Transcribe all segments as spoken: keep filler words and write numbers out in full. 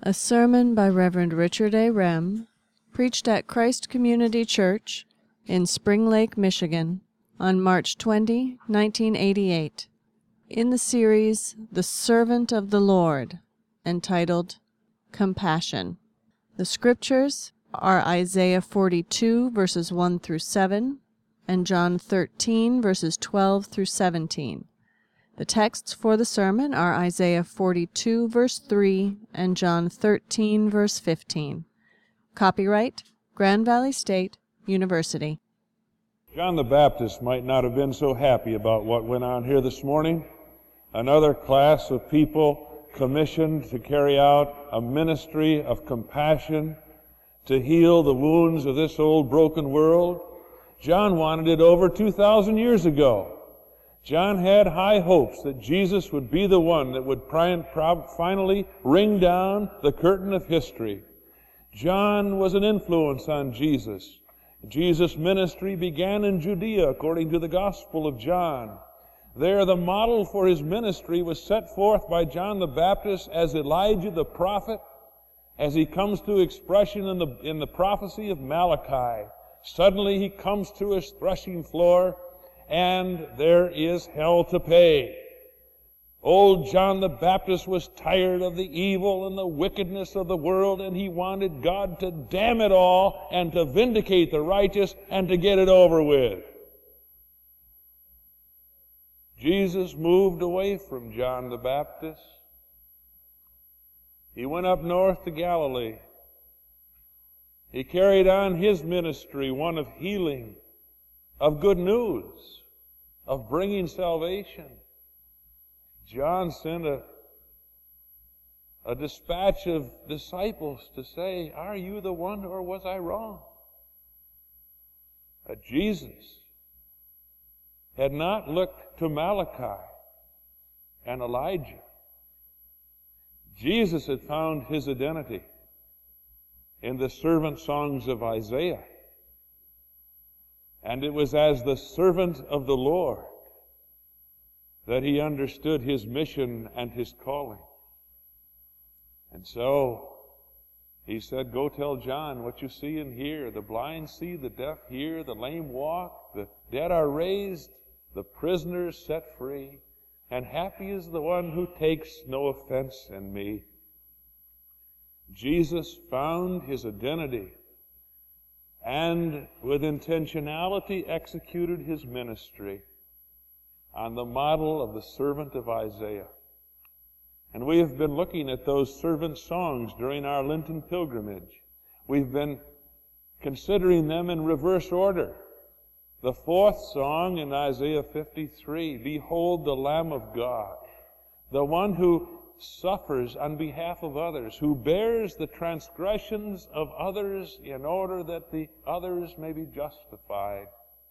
A sermon by Reverend Richard A. Rem, preached at Christ Community Church in Spring Lake, Michigan, on March twentieth, nineteen eighty-eight, in the series The Servant of the Lord, entitled Compassion. The scriptures are Isaiah forty-two, verses one through seven, and John thirteen, verses twelve through seventeen. The texts for the sermon are Isaiah forty-two, verse three, and John thirteen, verse fifteen. Copyright, Grand Valley State University. John the Baptist might not have been so happy about what went on here this morning. Another class of people commissioned to carry out a ministry of compassion to heal the wounds of this old broken world. John wanted it over two thousand years ago. John had high hopes that Jesus would be the one that would finally ring down the curtain of history. John was an influence on Jesus. Jesus' ministry began in Judea, according to the Gospel of John. There, the model for his ministry was set forth by John the Baptist as Elijah the prophet, as he comes to expression in the, in the prophecy of Malachi. Suddenly he comes to his threshing floor, and there is hell to pay. Old John the Baptist was tired of the evil and the wickedness of the world, and he wanted God to damn it all and to vindicate the righteous and to get it over with. Jesus moved away from John the Baptist. He went up north to Galilee. He carried on his ministry, one of healing, of good news, of bringing salvation. John sent a, a dispatch of disciples to say, "Are you the one, or was I wrong?" Uh, Jesus had not looked to Malachi and Elijah. Jesus had found his identity in the servant songs of Isaiah. And it was as the servant of the Lord that he understood his mission and his calling. And so he said, "Go tell John what you see and hear. The blind see, the deaf hear, the lame walk, the dead are raised, the prisoners set free, and happy is the one who takes no offense in me." Jesus found his identity and with intentionality executed his ministry on the model of the servant of Isaiah. And we have been looking at those servant songs during our Lenten pilgrimage. We've been considering them in reverse order. The fourth song in Isaiah fifty-three, "Behold the Lamb of God," the one who suffers on behalf of others, who bears the transgressions of others in order that the others may be justified.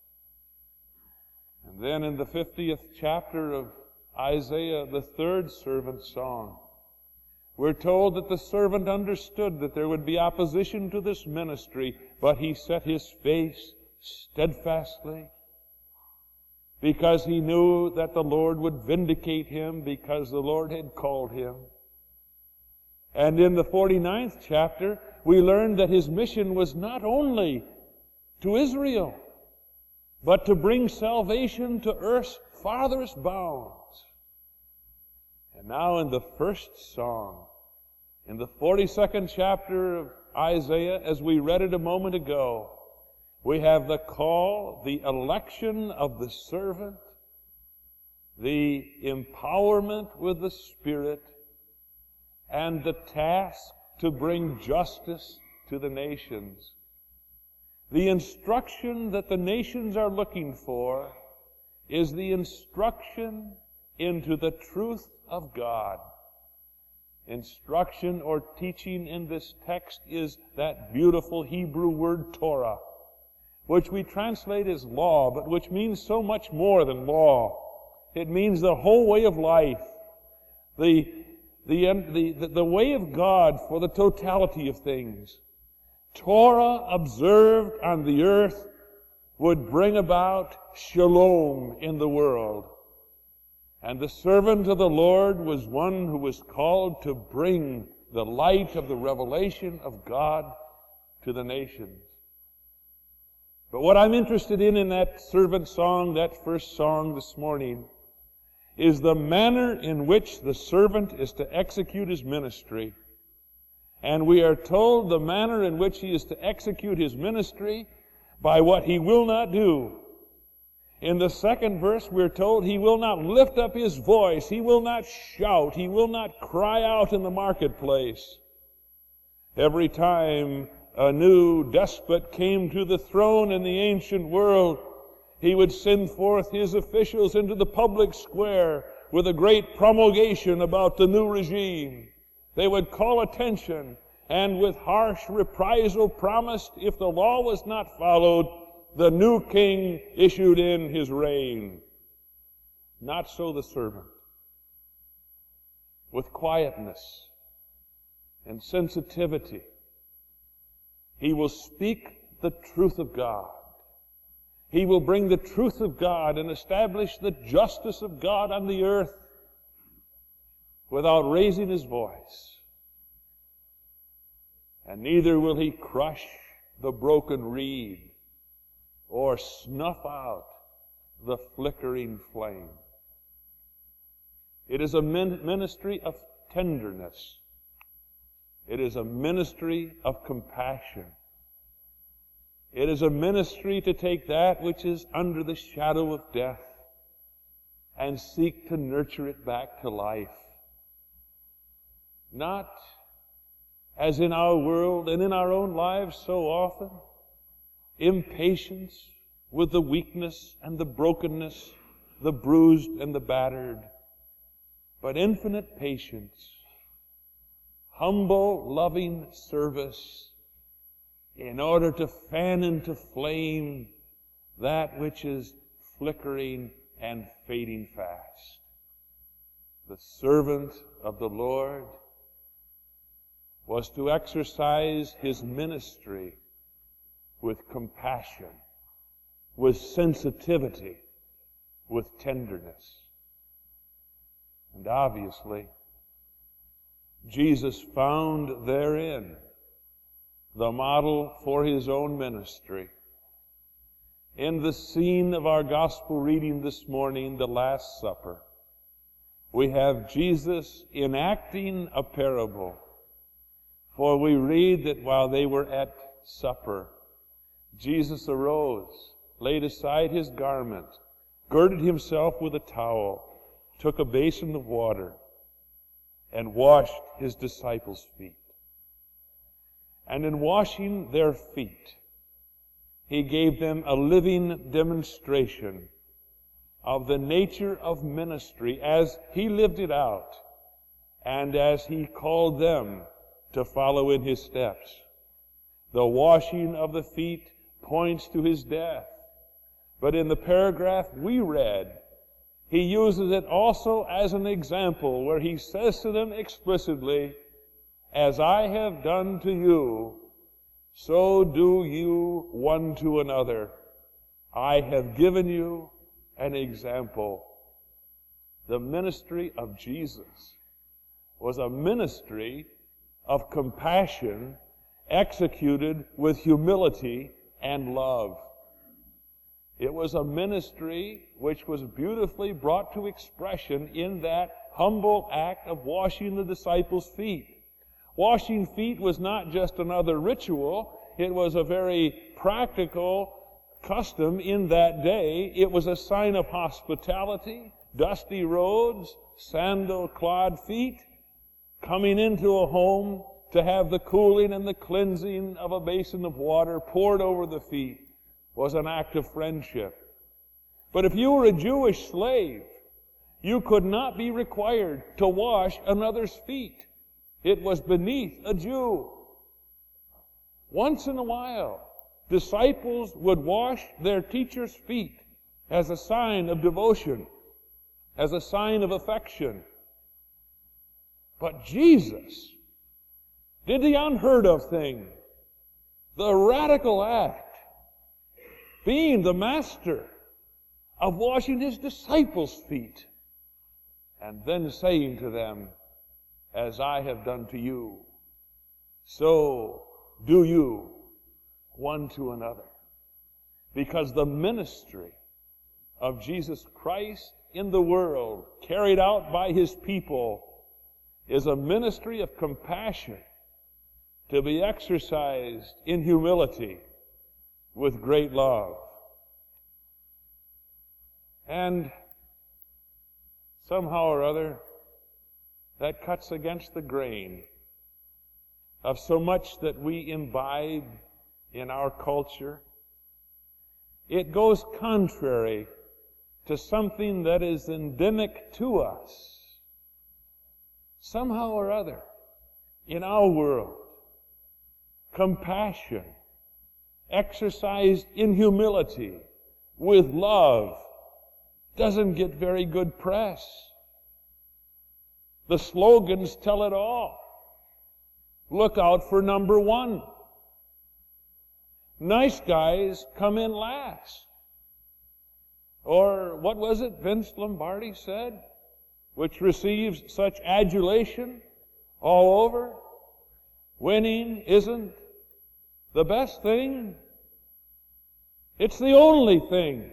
And then in the fiftieth chapter of Isaiah, the third servant song, we're told that the servant understood that there would be opposition to this ministry, but he set his face steadfastly because he knew that the Lord would vindicate him because the Lord had called him. And in the forty-ninth chapter, we learned that his mission was not only to Israel, but to bring salvation to earth's farthest bounds. And now in the first song, in the forty-second chapter of Isaiah, as we read it a moment ago, we have the call, the election of the servant, the empowerment with the Spirit, and the task to bring justice to the nations. The instruction that the nations are looking for is the instruction into the truth of God. Instruction or teaching in this text is that beautiful Hebrew word Torah, which we translate as law, but which means so much more than law. It means the whole way of life, the, the, the, the way of God for the totality of things. Torah observed on the earth would bring about shalom in the world. And the servant of the Lord was one who was called to bring the light of the revelation of God to the nations. But what I'm interested in in that servant song, that first song this morning, is the manner in which the servant is to execute his ministry. And we are told the manner in which he is to execute his ministry by what he will not do. In the second verse, we're told he will not lift up his voice, he will not shout, he will not cry out in the marketplace. Every time a new despot came to the throne in the ancient world, he would send forth his officials into the public square with a great promulgation about the new regime. They would call attention, and with harsh reprisal promised, if the law was not followed, the new king issued in his reign. Not so the servant. With quietness and sensitivity, he will speak the truth of God. He will bring the truth of God and establish the justice of God on the earth without raising his voice. And neither will he crush the broken reed or snuff out the flickering flame. It is a ministry of tenderness. It is a ministry of compassion. It is a ministry to take that which is under the shadow of death and seek to nurture it back to life. Not as in our world and in our own lives so often, impatience with the weakness and the brokenness, the bruised and the battered, but infinite patience, humble, loving service in order to fan into flame that which is flickering and fading fast. The servant of the Lord was to exercise his ministry with compassion, with sensitivity, with tenderness. And obviously, Jesus found therein the model for his own ministry. In the scene of our gospel reading this morning, the Last Supper, we have Jesus enacting a parable. For we read that while they were at supper, Jesus arose, laid aside his garment, girded himself with a towel, took a basin of water, and washed his disciples' feet. And in washing their feet, he gave them a living demonstration of the nature of ministry as he lived it out and as he called them to follow in his steps. The washing of the feet points to his death. But in the paragraph we read, he uses it also as an example where he says to them explicitly, "As I have done to you, so do you one to another. I have given you an example." The ministry of Jesus was a ministry of compassion executed with humility and love. It was a ministry which was beautifully brought to expression in that humble act of washing the disciples' feet. Washing feet was not just another ritual. It was a very practical custom in that day. It was a sign of hospitality, dusty roads, sandal-clad feet, coming into a home to have the cooling and the cleansing of a basin of water poured over the feet was an act of friendship. But if you were a Jewish slave, you could not be required to wash another's feet. It was beneath a Jew. Once in a while, disciples would wash their teacher's feet as a sign of devotion, as a sign of affection. But Jesus did the unheard of thing, the radical act, being the master of washing his disciples' feet, and then saying to them, "As I have done to you, so do you one to another. Because the ministry of Jesus Christ in the world, carried out by His people, is a ministry of compassion to be exercised in humility with great love. And somehow or other, that cuts against the grain of so much that we imbibe in our culture. It goes contrary to something that is endemic to us. Somehow or other, in our world, compassion, exercised in humility, with love, doesn't get very good press. The slogans tell it all. Look out for number one. Nice guys come in last. Or what was it Vince Lombardi said, which receives such adulation all over? Winning isn't the best thing. It's the only thing.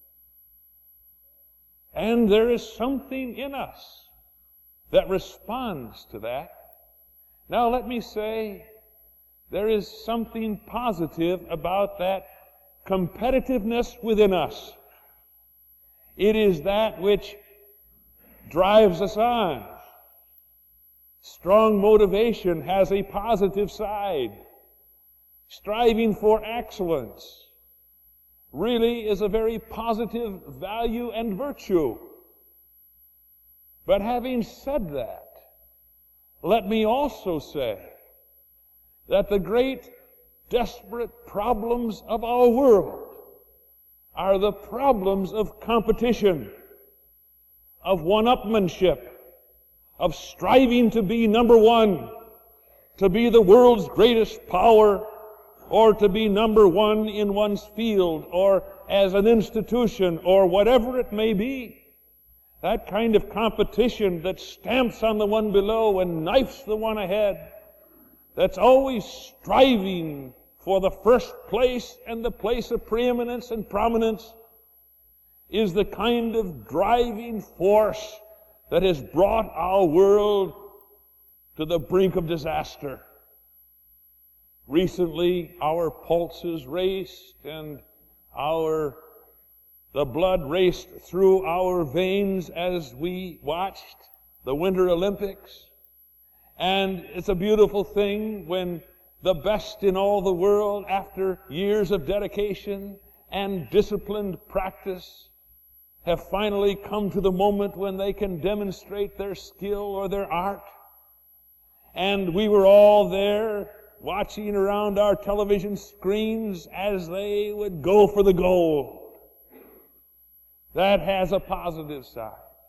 And there is something in us that responds to that. Now let me say, there is something positive about that competitiveness within us. It is that which drives us on. Strong motivation has a positive side. Striving for excellence really is a very positive value and virtue. But having said that, let me also say that the great desperate problems of our world are the problems of competition, of one-upmanship, of striving to be number one, to be the world's greatest power, or to be number one in one's field, or as an institution, or whatever it may be. That kind of competition that stamps on the one below and knifes the one ahead, that's always striving for the first place and the place of preeminence and prominence, is the kind of driving force that has brought our world to the brink of disaster. Recently, our pulses raced and our the blood raced through our veins as we watched the Winter Olympics. And it's a beautiful thing when the best in all the world, after years of dedication and disciplined practice, have finally come to the moment when they can demonstrate their skill or their art. And we were all there watching around our television screens as they would go for the gold. That has a positive side.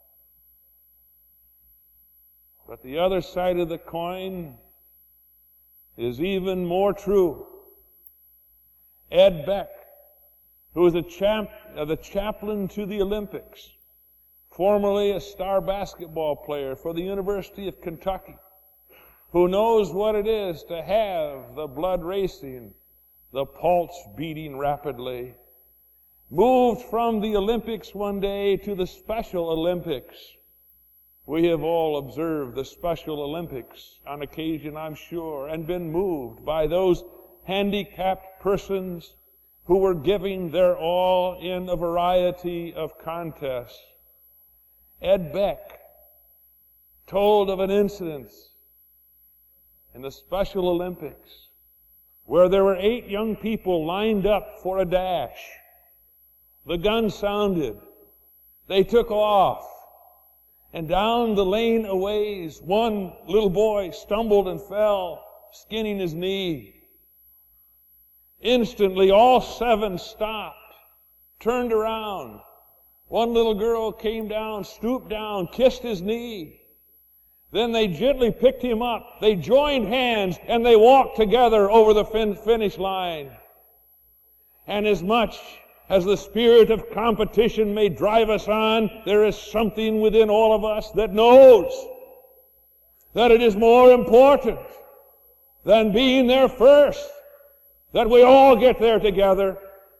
But the other side of the coin is even more true. Ed Beck, who was a champ, uh, the chaplain to the Olympics, formerly a star basketball player for the University of Kentucky, who knows what it is to have the blood racing, the pulse beating rapidly, moved from the Olympics one day to the Special Olympics. We have all observed the Special Olympics on occasion, I'm sure, and been moved by those handicapped persons who were giving their all in a variety of contests. Ed Beck told of an incident in the Special Olympics where there were eight young people lined up for a dash. The gun sounded. They took off. And down the lane a ways, one little boy stumbled and fell, skinning his knee. Instantly, all seven stopped, turned around. One little girl came down, stooped down, kissed his knee. Then they gently picked him up. They joined hands, and they walked together over the fin- finish line. And as much as the spirit of competition may drive us on, there is something within all of us that knows that it is more important than being there first, that we all get there together.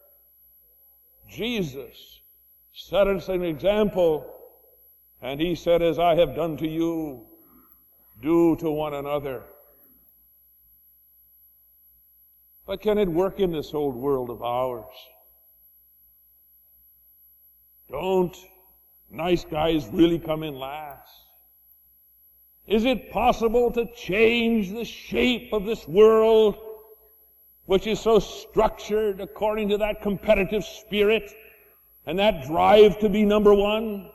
Jesus set us an example, and he said, as I have done to you, do to one another. But can it work in this old world of ours? Don't nice guys really come in last? Is it possible to change the shape of this world, which is so structured according to that competitive spirit and that drive to be number one?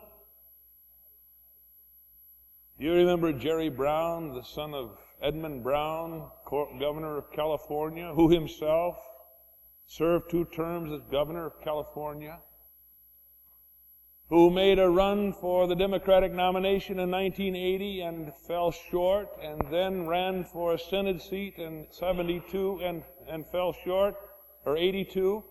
Do you remember Jerry Brown, the son of Edmund Brown, governor of California, who himself served two terms as governor of California, who made a run for the Democratic nomination in nineteen eighty and fell short, and then ran for a Senate seat in seventy-two and, and fell short, or eighty-two,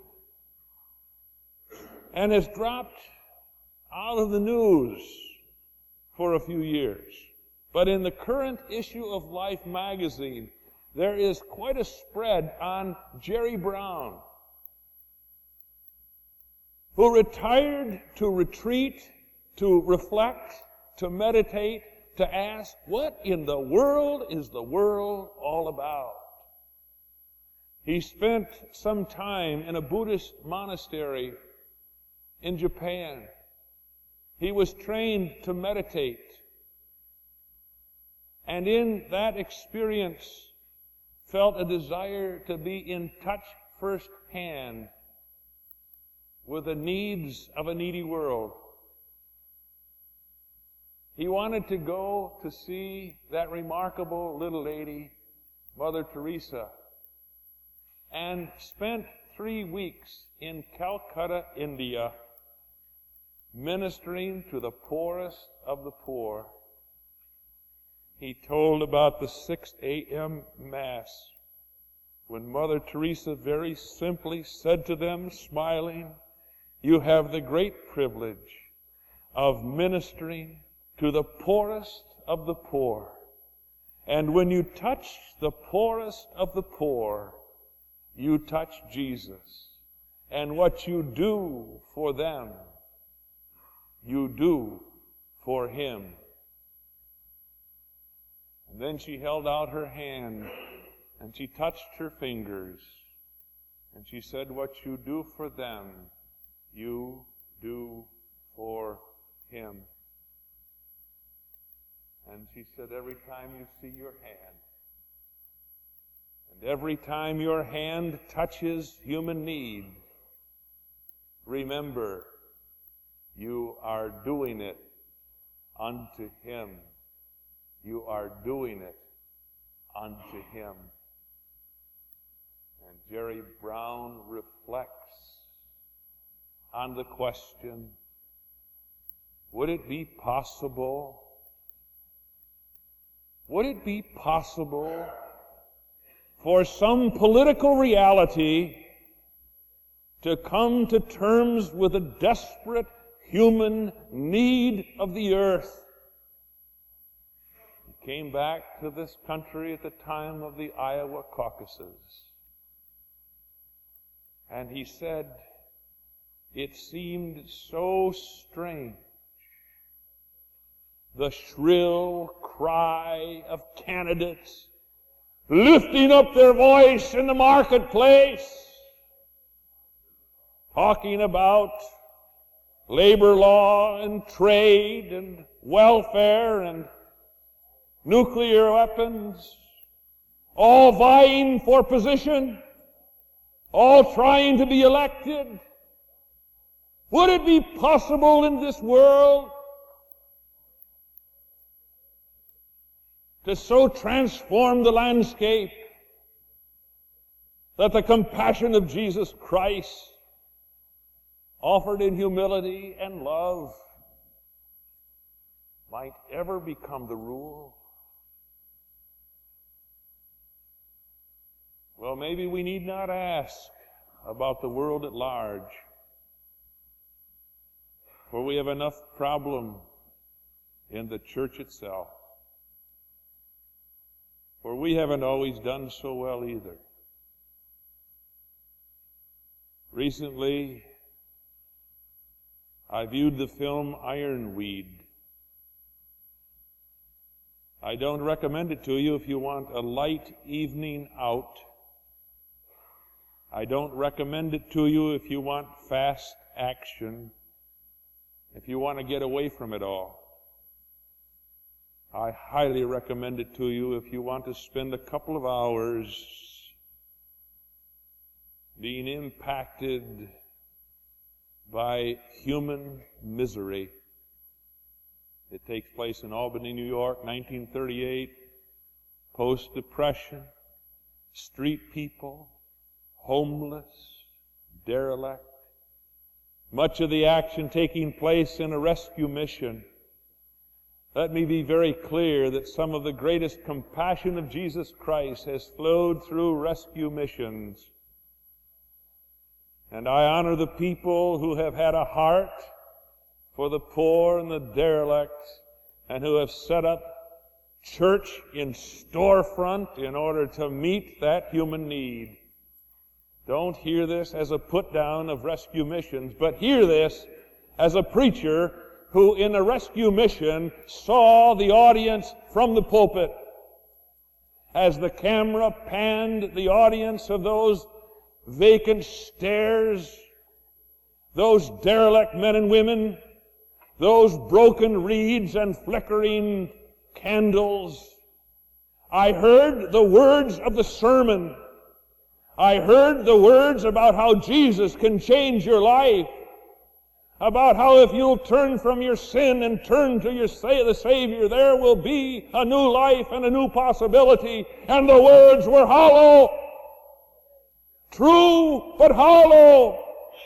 and has dropped out of the news for a few years. But in the current issue of Life magazine, there is quite a spread on Jerry Brown, who retired to retreat, to reflect, to meditate, to ask, what in the world is the world all about? He spent some time in a Buddhist monastery in Japan. He was trained to meditate. And in that experience, felt a desire to be in touch firsthand with the needs of a needy world. He wanted to go to see that remarkable little lady, Mother Teresa, and spent three weeks in Calcutta, India, ministering to the poorest of the poor. He told about the six a.m. Mass, when Mother Teresa very simply said to them, smiling, you have the great privilege of ministering to the poorest of the poor. And when you touch the poorest of the poor, you touch Jesus. And what you do for them, you do for Him. And then she held out her hand, and she touched her fingers, and she said, what you do for them, you do for Him. And she said, every time you see your hand, and every time your hand touches human need, remember, you are doing it unto Him. You are doing it unto Him. And Jerry Brown reflects on the question, would it be possible, would it be possible for some political reality to come to terms with the desperate human need of the earth? He came back to this country at the time of the Iowa caucuses, and he said, it seemed so strange, the shrill cry of candidates lifting up their voice in the marketplace, talking about labor law and trade and welfare and nuclear weapons, all vying for position, all trying to be elected. Would it be possible in this world to so transform the landscape that the compassion of Jesus Christ, offered in humility and love, might ever become the rule? Well, maybe we need not ask about the world at large, for we have enough problem in the church itself. For we haven't always done so well either. Recently, I viewed the film Ironweed. I don't recommend it to you if you want a light evening out. I don't recommend it to you if you want fast action, if you want to get away from it all. I highly recommend it to you if you want to spend a couple of hours being impacted by human misery. It takes place in Albany, New York, nineteen thirty-eight, post-Depression, street people, homeless, derelict. Much of the action taking place in a rescue mission. Let me be very clear that some of the greatest compassion of Jesus Christ has flowed through rescue missions. And I honor the people who have had a heart for the poor and the derelict, and who have set up church in storefront in order to meet that human need. Don't hear this as a put-down of rescue missions, but hear this as a preacher who in a rescue mission saw the audience from the pulpit. As the camera panned the audience of those vacant stairs, those derelict men and women, those broken reeds and flickering candles, I heard the words of the sermon. I heard the words about how Jesus can change your life, about how if you'll turn from your sin and turn to your say the Savior, there will be a new life and a new possibility. And the words were hollow, true but hollow.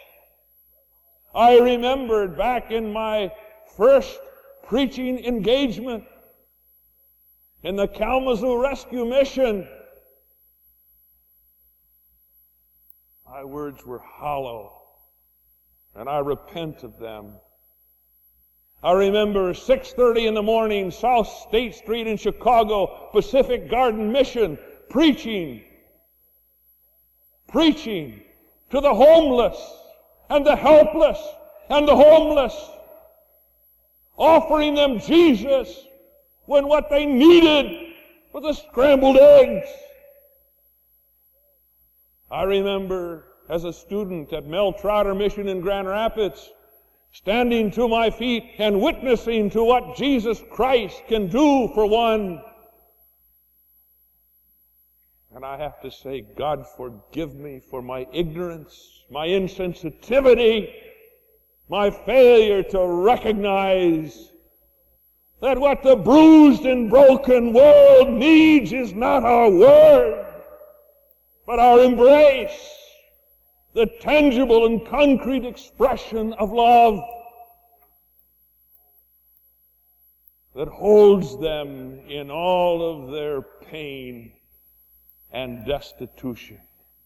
I remembered back in my first preaching engagement in the Kalamazoo Rescue Mission, my words were hollow, and I repent of them. I remember six thirty in the morning, South State Street in Chicago, Pacific Garden Mission, preaching, preaching to the homeless and the helpless and the homeless, offering them Jesus when what they needed was the scrambled eggs. I remember as a student at Mel Trotter Mission in Grand Rapids, standing to my feet and witnessing to what Jesus Christ can do for one. And I have to say, God forgive me for my ignorance, my insensitivity, my failure to recognize that what the bruised and broken world needs is not our word, but our embrace, the tangible and concrete expression of love that holds them in all of their pain and destitution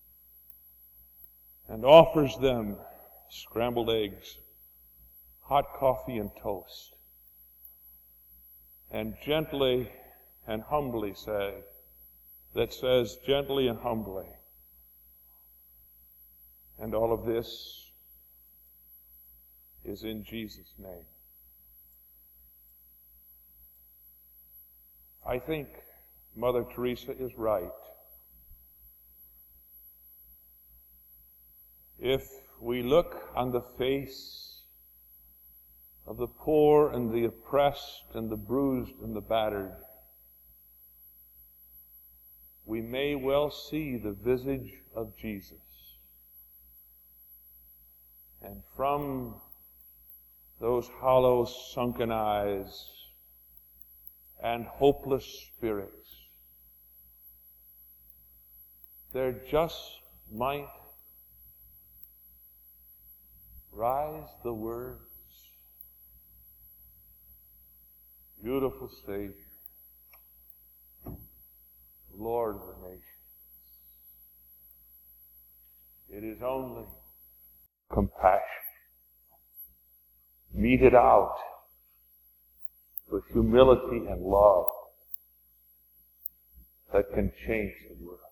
and offers them scrambled eggs, hot coffee and toast, and gently and humbly say, that says gently and humbly, and all of this is in Jesus' name. I think Mother Teresa is right. If we look on the face of the poor and the oppressed and the bruised and the battered, we may well see the visage of Jesus. And from those hollow, sunken eyes and hopeless spirits, there just might rise the words, beautiful Savior, Lord of the nations. It is only compassion, meted out with humility and love, that can change the world.